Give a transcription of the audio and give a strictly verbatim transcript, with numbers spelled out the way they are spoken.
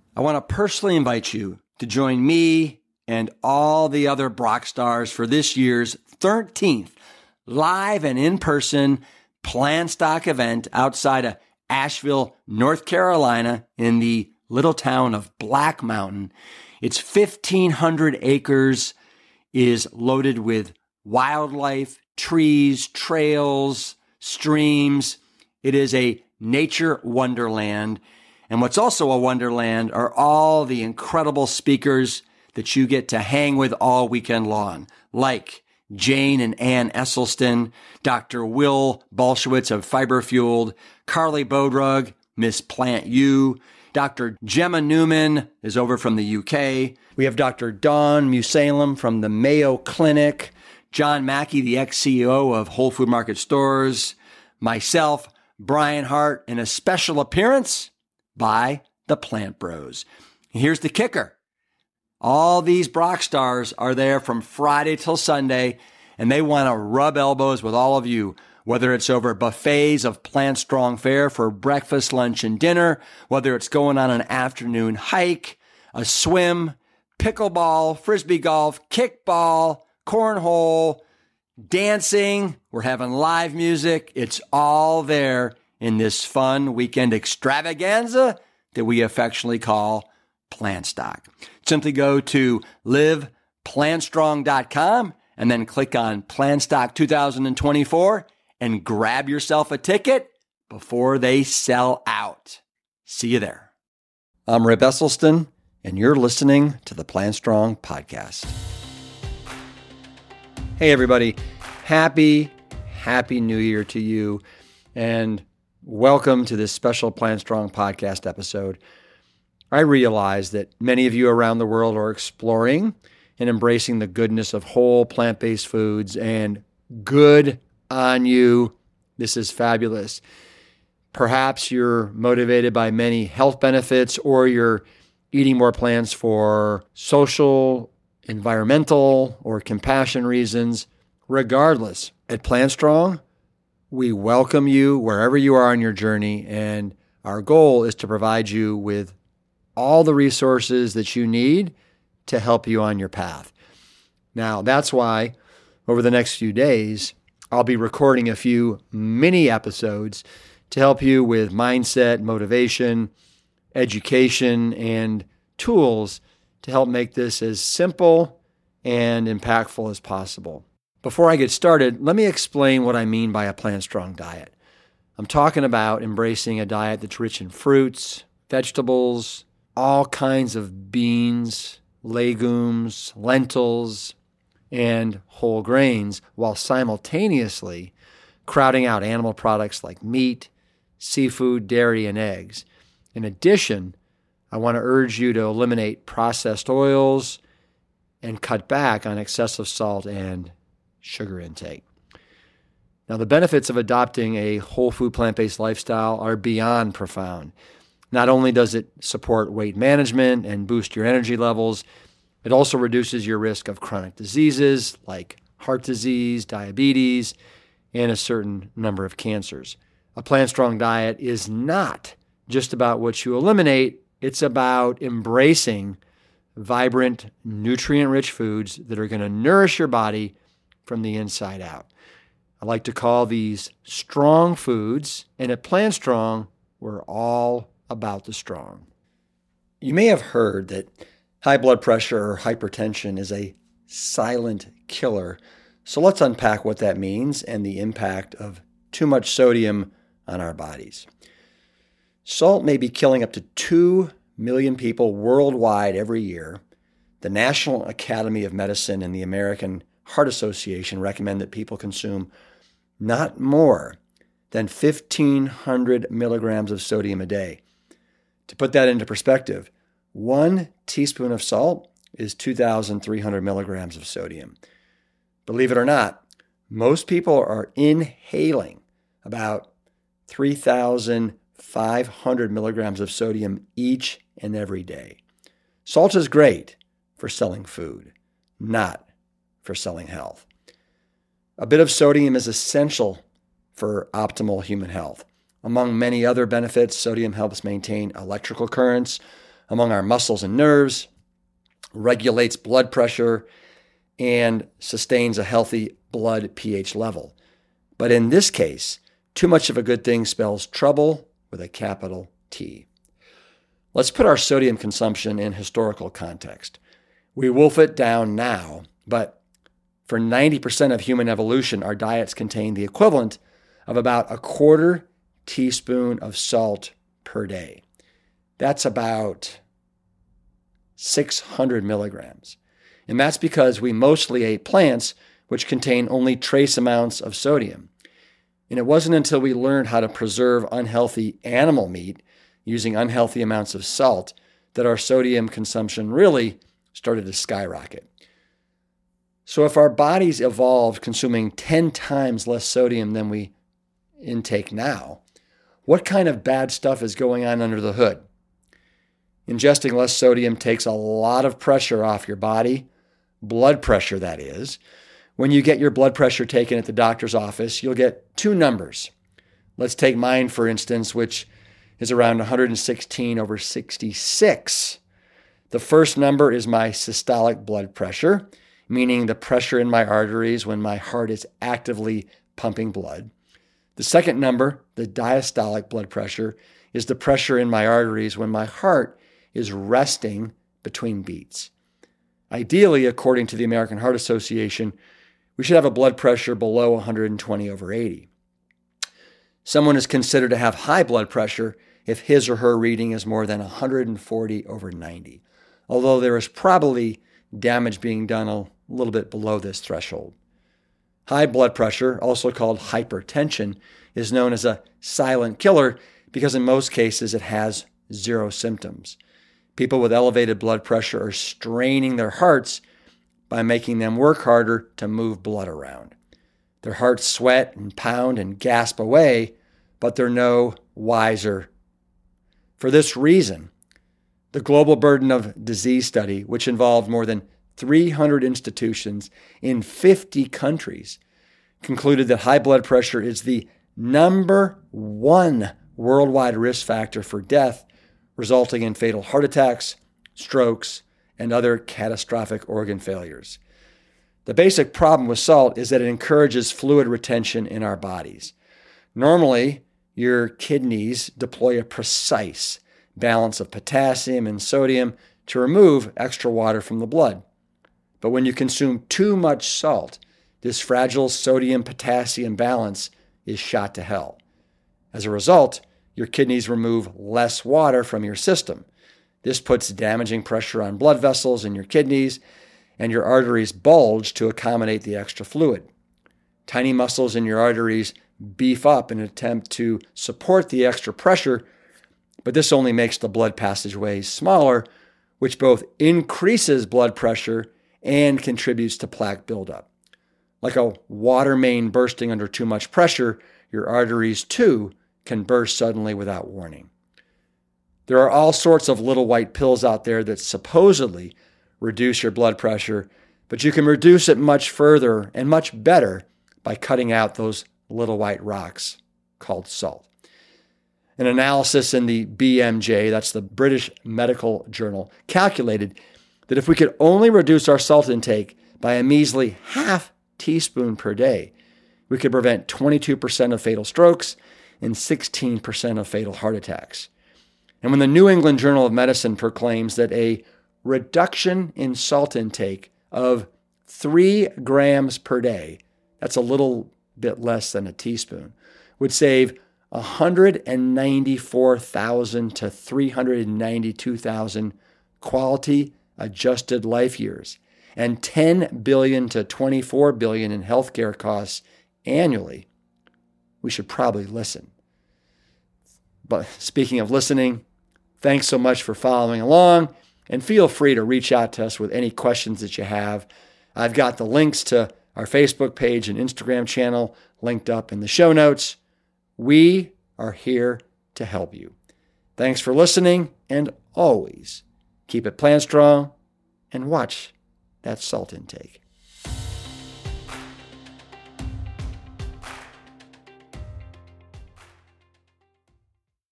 I want to personally invite you to join me and all the other Brock stars for this year's thirteenth live and in-person PlantStock event outside of Asheville, North Carolina in the little town of Black Mountain. It's fifteen hundred acres, is loaded with wildlife, trees, trails, streams. It is a nature wonderland. And what's also a wonderland are all the incredible speakers that you get to hang with all weekend long, like Jane and Ann Esselstyn, Doctor Will Bolshewitz of Fiber Fueled, Carly Bodrug, Miss Plant U, Doctor Gemma Newman is over from the U K. We have Doctor Dawn Musalem from the Mayo Clinic, John Mackey, the ex-C E O of Whole Food Market Stores, myself, Brian Hart, and a special appearance by the Plant Bros. Here's the kicker. All these Brock stars are there from Friday till Sunday, and they want to rub elbows with all of you, whether it's over buffets of Plant Strong fare for breakfast, lunch, and dinner, whether it's going on an afternoon hike, a swim, pickleball, frisbee golf, kickball, cornhole, dancing. We're having live music. It's all there in this fun weekend extravaganza that we affectionately call PlantStock. Simply go to live plant strong dot com and then click on PlantStock twenty twenty-four and grab yourself a ticket before they sell out. See you there. I'm Rip Esselstyn, and you're listening to the Plant Strong podcast. Hey, everybody. Happy, happy New Year to you, and welcome to this special Plant Strong podcast episode. I realize that many of you around the world are exploring and embracing the goodness of whole plant-based foods, and good on you. This is fabulous. Perhaps you're motivated by many health benefits, or you're eating more plants for social, environmental, or compassion reasons. Regardless, at Plant Strong, we welcome you wherever you are on your journey, and our goal is to provide you with all the resources that you need to help you on your path. Now, that's why over the next few days, I'll be recording a few mini episodes to help you with mindset, motivation, education, and tools to help make this as simple and impactful as possible. Before I get started, let me explain what I mean by a Plant Strong diet. I'm talking about embracing a diet that's rich in fruits, vegetables, all kinds of beans, legumes, lentils, and whole grains, while simultaneously crowding out animal products like meat, seafood, dairy, and eggs. In addition, I want to urge you to eliminate processed oils and cut back on excessive salt and sugar intake. Now, the benefits of adopting a whole food plant-based lifestyle are beyond profound. Not only does it support weight management and boost your energy levels, it also reduces your risk of chronic diseases like heart disease, diabetes, and a certain number of cancers. A Plant Strong diet is not just about what you eliminate, it's about embracing vibrant, nutrient-rich foods that are going to nourish your body from the inside out. I like to call these strong foods, and at Plant Strong, we're all about the strong. You may have heard that high blood pressure or hypertension is a silent killer, so let's unpack what that means and the impact of too much sodium on our bodies. Salt may be killing up to two million people worldwide every year. The National Academy of Medicine and the American Heart Association recommend that people consume not more than fifteen hundred milligrams of sodium a day. To put that into perspective, one teaspoon of salt is two thousand three hundred milligrams of sodium. Believe it or not, most people are inhaling about three thousand five hundred milligrams of sodium each and every day. Salt is great for selling food, not for selling health. A bit of sodium is essential for optimal human health. Among many other benefits, sodium helps maintain electrical currents, among our muscles and nerves, regulates blood pressure, and sustains a healthy blood pH level. But in this case, too much of a good thing spells trouble with a capital T. Let's put our sodium consumption in historical context. We wolf it down now, but for ninety percent of human evolution, our diets contain the equivalent of about a quarter teaspoon of salt per day. That's about six hundred milligrams. And that's because we mostly ate plants which contain only trace amounts of sodium. And it wasn't until we learned how to preserve unhealthy animal meat using unhealthy amounts of salt that our sodium consumption really started to skyrocket. So if our bodies evolved consuming ten times less sodium than we intake now, what kind of bad stuff is going on under the hood? Ingesting less sodium takes a lot of pressure off your body, blood pressure that is. When you get your blood pressure taken at the doctor's office, you'll get two numbers. Let's take mine, for instance, which is around one hundred sixteen over sixty-six. The first number is my systolic blood pressure, meaning the pressure in my arteries when my heart is actively pumping blood. The second number, the diastolic blood pressure, is the pressure in my arteries when my heart is resting between beats. Ideally, according to the American Heart Association, we should have a blood pressure below one hundred twenty over eighty. Someone is considered to have high blood pressure if his or her reading is more than one hundred forty over ninety, although there is probably damage being done a little bit below this threshold. High blood pressure, also called hypertension, is known as a silent killer because in most cases it has zero symptoms. People with elevated blood pressure are straining their hearts by making them work harder to move blood around. Their hearts sweat and pound and gasp away, but they're no wiser. For this reason, the Global Burden of Disease study, which involved more than three hundred institutions in fifty countries, concluded that high blood pressure is the number one worldwide risk factor for death, resulting in fatal heart attacks, strokes, and other catastrophic organ failures. The basic problem with salt is that it encourages fluid retention in our bodies. Normally, your kidneys deploy a precise balance of potassium and sodium to remove extra water from the blood. But when you consume too much salt, this fragile sodium-potassium balance is shot to hell. As a result, your kidneys remove less water from your system. This puts damaging pressure on blood vessels in your kidneys, and your arteries bulge to accommodate the extra fluid. Tiny muscles in your arteries beef up in an attempt to support the extra pressure, but this only makes the blood passageways smaller, which both increases blood pressure and contributes to plaque buildup. Like a water main bursting under too much pressure, your arteries too can burst suddenly without warning. There are all sorts of little white pills out there that supposedly reduce your blood pressure, but you can reduce it much further and much better by cutting out those little white rocks called salt. An analysis in the B M J, that's the British Medical Journal, calculated that if we could only reduce our salt intake by a measly half teaspoon per day, we could prevent twenty-two percent of fatal strokes and sixteen percent of fatal heart attacks. And when the New England Journal of Medicine proclaims that a reduction in salt intake of three grams per day, that's a little bit less than a teaspoon, would save one hundred ninety-four thousand to three hundred ninety-two thousand quality adjusted life years and ten billion to twenty-four billion in healthcare costs annually, we should probably listen. But speaking of listening, thanks so much for following along, and feel free to reach out to us with any questions that you have. I've got the links to our Facebook page and Instagram channel linked up in the show notes. We are here to help you. Thanks for listening, and always keep it plant strong and watch that salt intake.